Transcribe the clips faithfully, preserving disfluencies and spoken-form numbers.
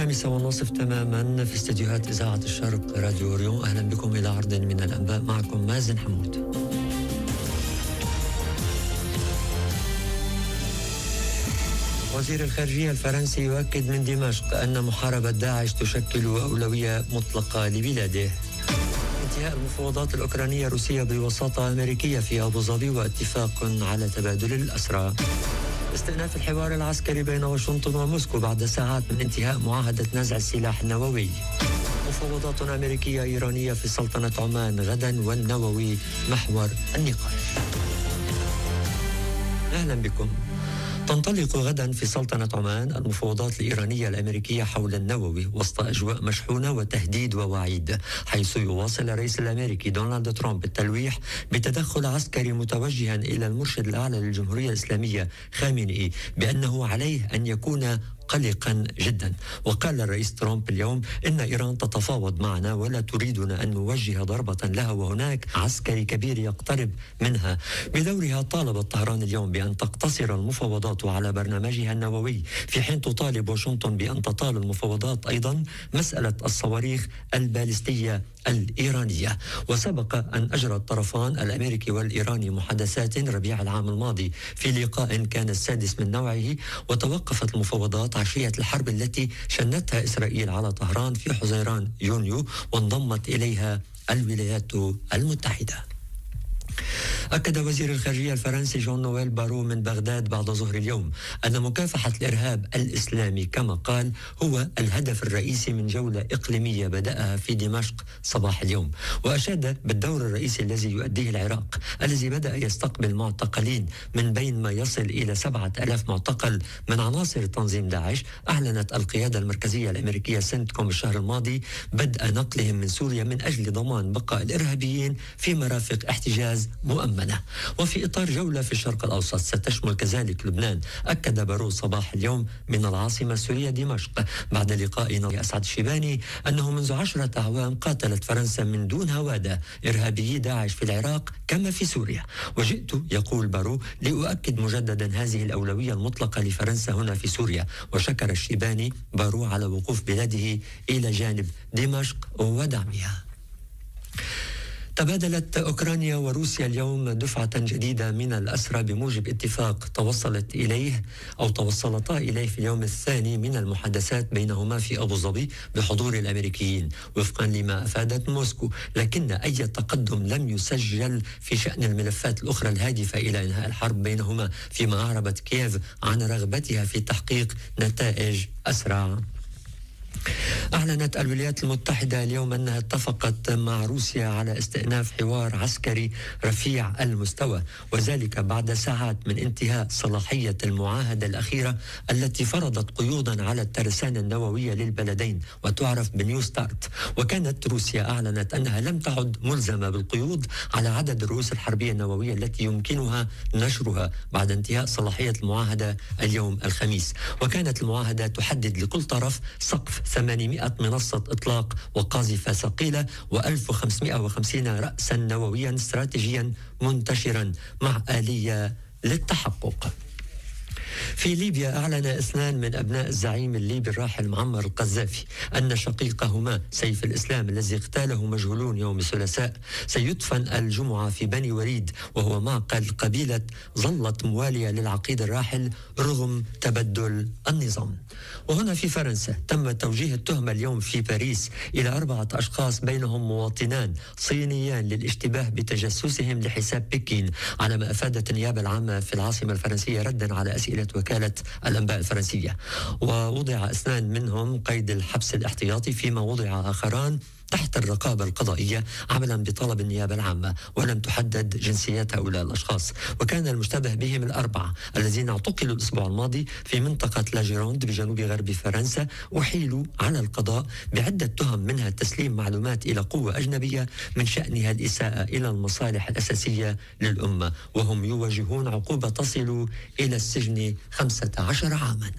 الخامسة والنصف تماما في استديوهات إذاعة الشرق راديو أوريون. أهلا بكم إلى عرض من الأنباء، معكم مازن حمود. وزير الخارجية الفرنسي يؤكد من دمشق أن محاربة داعش تشكل أولوية مطلقة لبلاده. انتهاء المفاوضات الأوكرانية الروسية بوساطة أمريكية في أبو ظبي واتفاق على تبادل الأسرى. استئناف الحوار العسكري بين واشنطن وموسكو بعد ساعات من انتهاء معاهدة نزع السلاح النووي. مفاوضات أمريكية إيرانية في سلطنة عمان غدا والنووي محور النقاش. أهلا بكم. تنطلق غدا في سلطنة عمان المفاوضات الإيرانية الأمريكية حول النووي وسط أجواء مشحونة وتهديد ووعيد، حيث يواصل الرئيس الأمريكي دونالد ترامب التلويح بتدخل عسكري متوجها إلى المرشد الأعلى للجمهورية الإسلامية خامنئي بأنه عليه أن يكون قلقا جدا. وقال الرئيس ترامب اليوم إن إيران تتفاوض معنا ولا تريدنا أن نوجه ضربة لها وهناك عسكري كبير يقترب منها. بدورها طالبت طهران اليوم بأن تقتصر المفاوضات على برنامجها النووي، في حين تطالب واشنطن بأن تطال المفاوضات أيضا مسألة الصواريخ البالستية الإيرانية. وسبق أن أجرى الطرفان الأمريكي والإيراني محادثات ربيع العام الماضي في لقاء كان السادس من نوعه، وتوقفت المفاوضات عشية الحرب التي شنتها إسرائيل على طهران في حزيران يونيو، وانضمت إليها الولايات المتحدة. أكد وزير الخارجية الفرنسي جون نويل بارو من بغداد بعد ظهر اليوم أن مكافحة الإرهاب الإسلامي كما قال هو الهدف الرئيسي من جولة إقليمية بدأها في دمشق صباح اليوم. وأشاد بالدور الرئيسي الذي يؤديه العراق الذي بدأ يستقبل معتقلين من بين ما يصل إلى سبعة ألاف معتقل من عناصر تنظيم داعش. أعلنت القيادة المركزية الأمريكية سنتكوم الشهر الماضي بدء نقلهم من سوريا من أجل ضمان بقاء الإرهابيين في مرافق احتجاز مؤمنة. وفي إطار جولة في الشرق الأوسط ستشمل كذلك لبنان، أكد بارو صباح اليوم من العاصمة السورية دمشق بعد لقائنا أسعد الشيباني أنه منذ عشرة أعوام قاتلت فرنسا من دون هوادة إرهابيي داعش في العراق كما في سوريا. وجئت يقول بارو لأؤكد مجددا هذه الأولوية المطلقة لفرنسا هنا في سوريا. وشكر الشيباني بارو على وقوف بلاده إلى جانب دمشق ودعمها. تبادلت أوكرانيا وروسيا اليوم دفعة جديدة من الأسرى بموجب اتفاق توصلت إليه أو توصلتا إليه في اليوم الثاني من المحادثات بينهما في أبو ظبي بحضور الأمريكيين وفقا لما أفادت موسكو، لكن أي تقدم لم يسجل في شأن الملفات الأخرى الهادفة إلى إنهاء الحرب بينهما، فيما أعربت كييف عن رغبتها في تحقيق نتائج أسرع. أعلنت الولايات المتحدة اليوم أنها اتفقت مع روسيا على استئناف حوار عسكري رفيع المستوى، وذلك بعد ساعات من انتهاء صلاحية المعاهدة الأخيرة التي فرضت قيودا على الترسانة النووية للبلدين وتعرف بنيو ستارت. وكانت روسيا أعلنت أنها لم تعد ملزمة بالقيود على عدد الرؤوس الحربية النووية التي يمكنها نشرها بعد انتهاء صلاحية المعاهدة اليوم الخميس. وكانت المعاهدة تحدد لكل طرف سقف ثمانمائة منصة إطلاق وقاذفة ثقيلة وألف وخمسمائة وخمسين رأسا نوويا استراتيجيا منتشرا مع آلية للتحقق. في ليبيا أعلن اثنان من أبناء الزعيم الليبي الراحل معمر القذافي أن شقيقهما سيف الإسلام الذي اغتاله مجهولون يوم الثلاثاء سيدفن الجمعة في بني وريد، وهو معقل قبيلة ظلت موالية للعقيد الراحل رغم تبدل النظام. وهنا في فرنسا تم توجيه التهمة اليوم في باريس إلى أربعة أشخاص بينهم مواطنان صينيان للاشتباه بتجسسهم لحساب بكين، على ما أفادت النيابة العامة في العاصمة الفرنسية ردا على أسئلة وكالة الأنباء الفرنسية. ووضع اثنان منهم قيد الحبس الاحتياطي، فيما وضع آخران تحت الرقابة القضائية عملا بطلب النيابة العامة، ولم تحدد جنسيات هؤلاء الأشخاص. وكان المشتبه بهم الأربعة الذين اعتقلوا الأسبوع الماضي في منطقة لاجيروند بجنوب غرب فرنسا، أحيلوا على القضاء بعدة تهم، منها تسليم معلومات إلى قوة أجنبية من شأنها الإساءة إلى المصالح الأساسية للأمة، وهم يواجهون عقوبة تصل إلى السجن خمسة عشر عاما.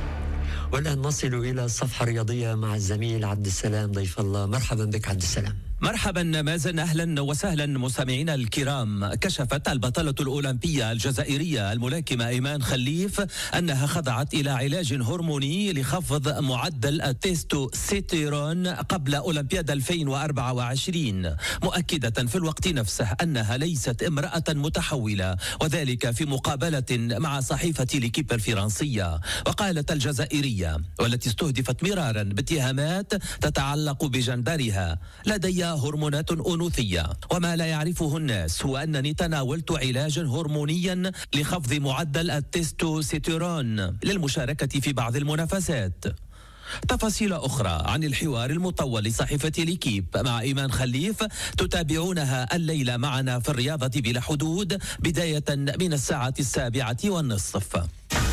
والآن نصل إلى الصفحة الرياضية مع الزميل عبد السلام ضيف الله. مرحبا بك عبد السلام. مرحبا مازن، أهلا وسهلا مستمعينا الكرام. كشفت البطلة الأولمبية الجزائرية الملاكمة إيمان خليف أنها خضعت إلى علاج هرموني لخفض معدل التستوستيرون قبل أولمبياد ألفين وأربعة وعشرين، مؤكدة في الوقت نفسه أنها ليست امرأة متحولة، وذلك في مقابلة مع صحيفة ليكيب الفرنسية. وقالت الجزائرية والتي استهدفت مرارا باتهامات تتعلق بجندرها: لدي هرمونات أنوثية، وما لا يعرفه الناس هو أنني تناولت علاجا هرمونيا لخفض معدل التستوستيرون للمشاركة في بعض المنافسات. تفاصيل أخرى عن الحوار المطول لصحيفة ليكيب مع إيمان خليف تتابعونها الليلة معنا في الرياضة بلا حدود، بداية من الساعة السابعة والنصف.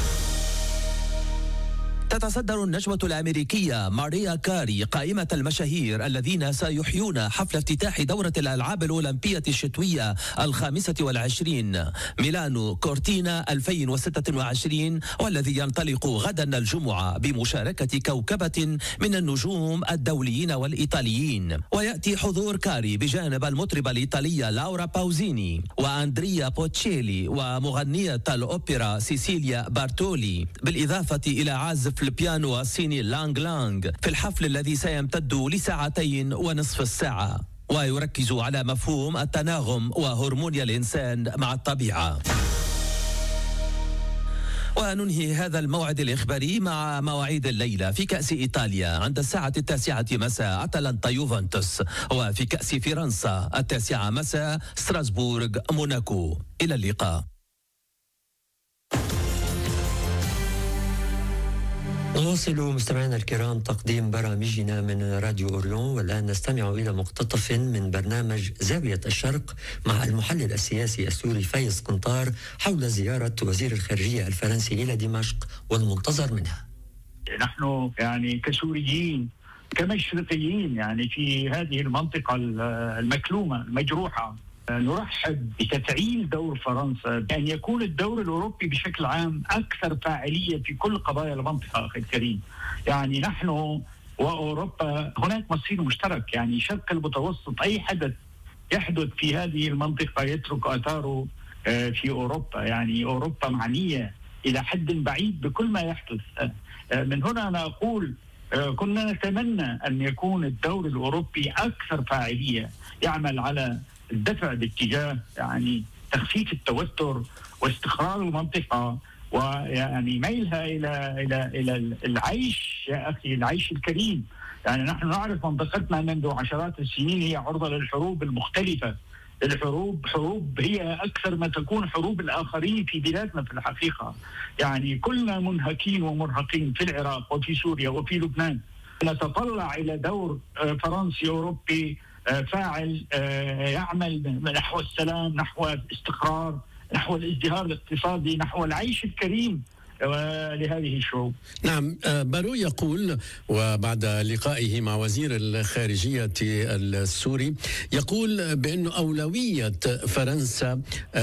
تتصدر النجمة الأمريكية ماريا كاري قائمة المشاهير الذين سيحيون حفل افتتاح دورة الألعاب الأولمبية الشتوية الخامسة والعشرين ميلانو كورتينا ألفين وستة وعشرين، والذي ينطلق غدا الجمعة بمشاركة كوكبة من النجوم الدوليين والإيطاليين. ويأتي حضور كاري بجانب المطربة الإيطالية لورا باوزيني وأندريا بوتشيلي ومغنية الأوبرا سيسيليا بارتولي، بالإضافة إلى عازف البيانو الصيني لانغ لانغ، في الحفل الذي سيمتد لساعتين ونصف الساعة، ويركز على مفهوم التناغم وهرمونيا الإنسان مع الطبيعة. وننهي هذا الموعد الإخباري مع مواعيد الليلة. في كأس إيطاليا عند الساعة التاسعة مساء أتلانتا يوفنتوس، وفي كأس فرنسا التاسعة مساء ستراسبورغ موناكو. إلى اللقاء. نواصل مستمعينا الكرام تقديم برامجنا من راديو أوريون، والآن نستمع إلى مقتطف من برنامج زاوية الشرق مع المحلل السياسي السوري فايز قنطار حول زيارة وزير الخارجية الفرنسي إلى دمشق والمنتظر منها. نحن يعني كسوريين كمشرقيين يعني في هذه المنطقة المكلومة المجروحة نرحب بتفعيل دور فرنسا، بأن يكون الدور الأوروبي بشكل عام أكثر فاعلية في كل قضايا المنطقة. أخي الكريم، يعني نحن وأوروبا هناك مصير مشترك، يعني شرق المتوسط أي حدث يحدث في هذه المنطقة يترك آثاره في أوروبا، يعني أوروبا معنية إلى حد بعيد بكل ما يحدث. من هنا أنا أقول كنا نتمنى أن يكون الدور الأوروبي أكثر فاعلية، يعمل على الدفع باتجاه يعني تخفيف التوتر واستقرار المنطقة، ويعني ميلها إلى إلى إلى العيش يا أخي، العيش الكريم. يعني نحن نعرف منطقتنا منذ عشرات السنين هي عرضة للحروب المختلفة، الحروب حروب هي أكثر ما تكون حروب الآخرين في بلادنا في الحقيقة. يعني كلنا منهكين ومرهقين في العراق وفي سوريا وفي لبنان. نتطلع إلى دور فرنسي أوروبي فاعل يعمل نحو السلام، نحو الاستقرار، نحو الازدهار الاقتصادي، نحو العيش الكريم لهذه الشعوب. نعم، بارو يقول وبعد لقائه مع وزير الخارجية السوري يقول بأن أولوية فرنسا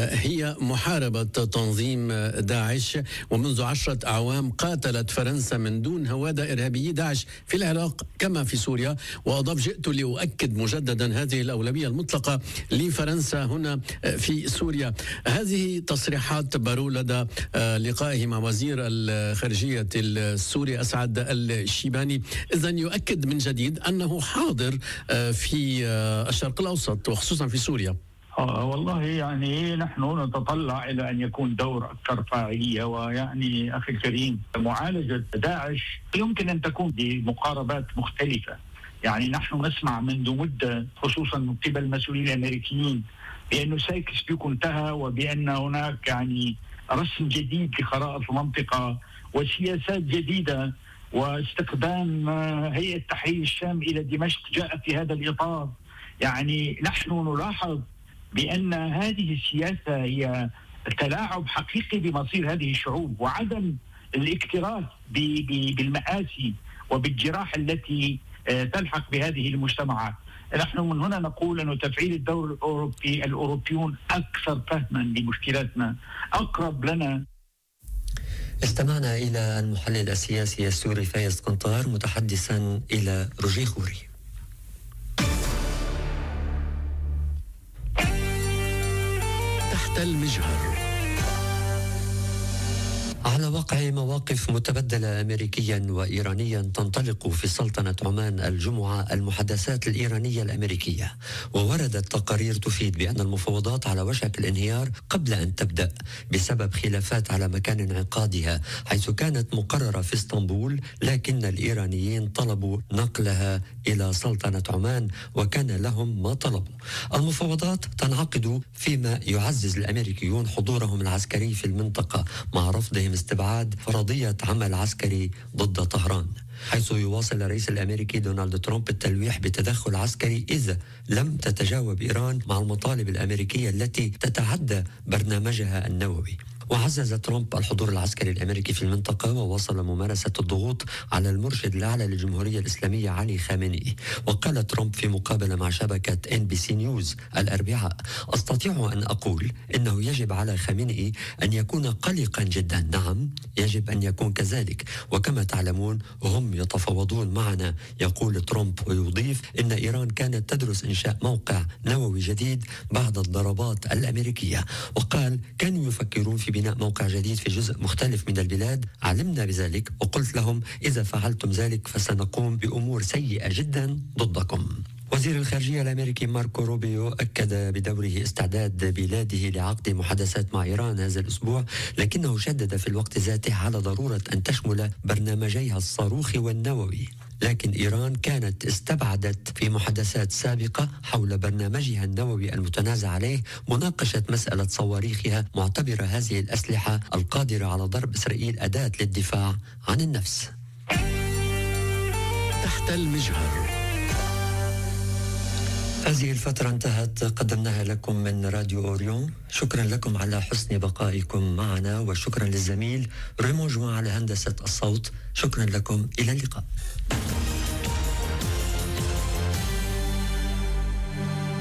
هي محاربة تنظيم داعش، ومنذ عشرة أعوام قاتلت فرنسا من دون هوادة إرهابي داعش في العراق كما في سوريا. وأضاف: جئت لأؤكد مجددا هذه الأولوية المطلقة لفرنسا هنا في سوريا. هذه تصريحات بارو لدى لقائه مع وزير الخارجية السوري أسعد الشيباني، إذن يؤكد من جديد أنه حاضر في الشرق الأوسط وخصوصا في سوريا. آه والله يعني نحن نتطلع إلى أن يكون دور أكثر فاعلية. ويعني أخي الكريم، معالجة داعش يمكن أن تكون بمقاربات مختلفة. يعني نحن نسمع منذ مدة خصوصا من قبل المسؤولين الأمريكيين بأنه سايكس بيكو انتهى، وبأن هناك يعني رسم جديد لخرائط المنطقة وسياسات جديدة، واستخدام هيئة تحرير الشام إلى دمشق جاء في هذا الإطار. يعني نحن نلاحظ بأن هذه السياسة هي تلاعب حقيقي بمصير هذه الشعوب، وعدم الاكتراث بالمآسي وبالجراح التي تلحق بهذه المجتمعات. نحن من هنا نقول أن تفعيل الدور الأوروبي، الأوروبيون أكثر فهما لمشكلاتنا، أقرب لنا. استمعنا إلى المحلل السياسي السوري فايز قنطار متحدثا إلى روجي خوري. تحت المجهر. على وقع مواقف متبدلة أمريكيا وإيرانيا تنطلق في سلطنة عمان الجمعة المحادثات الإيرانية الأمريكية، ووردت تقارير تفيد بأن المفاوضات على وشك الانهيار قبل أن تبدأ بسبب خلافات على مكان انعقادها، حيث كانت مقررة في اسطنبول، لكن الإيرانيين طلبوا نقلها إلى سلطنة عمان وكان لهم ما طلبوا. المفاوضات تنعقد فيما يعزز الأمريكيون حضورهم العسكري في المنطقة مع رفضهم استبعاد فرضية عمل عسكري ضد طهران، حيث يواصل الرئيس الأمريكي دونالد ترامب التلويح بتدخل عسكري إذا لم تتجاوب إيران مع المطالب الأمريكية التي تتعدى برنامجها النووي. وعزز ترامب الحضور العسكري الأمريكي في المنطقة وواصل ممارسة الضغوط على المرشد الأعلى للجمهورية الإسلامية علي خامنئي. وقال ترامب في مقابلة مع شبكة إن بي سي نيوز الأربعاء: أستطيع أن أقول إنه يجب على خامنئي أن يكون قلقا جدا. نعم، يجب أن يكون كذلك، وكما تعلمون هم يتفاوضون معنا. يقول ترامب ويضيف إن إيران كانت تدرس إنشاء موقع نووي جديد بعد الضربات الأمريكية. وقال كانوا يفكرون في بناء موقع جديد في جزء مختلف من البلاد. علمنا بذلك وقلت لهم إذا فعلتم ذلك فسنقوم بأمور سيئة جدا ضدكم. وزير الخارجية الأمريكي ماركو روبيو أكد بدوره استعداد بلاده لعقد محادثات مع إيران هذا الأسبوع، لكنه شدد في الوقت ذاته على ضرورة أن تشمل برنامجيها الصاروخي والنووي. لكن إيران كانت استبعدت في محادثات سابقة حول برنامجها النووي المتنازع عليه مناقشة مسألة صواريخها، معتبرة هذه الأسلحة القادرة على ضرب إسرائيل أداة للدفاع عن النفس. تحت المجهر. هذه الفترة انتهت، قدمناها لكم من راديو أوريون. شكرا لكم على حسن بقائكم معنا، وشكرا للزميل ريمون جوان على هندسة الصوت. شكرا لكم، إلى اللقاء.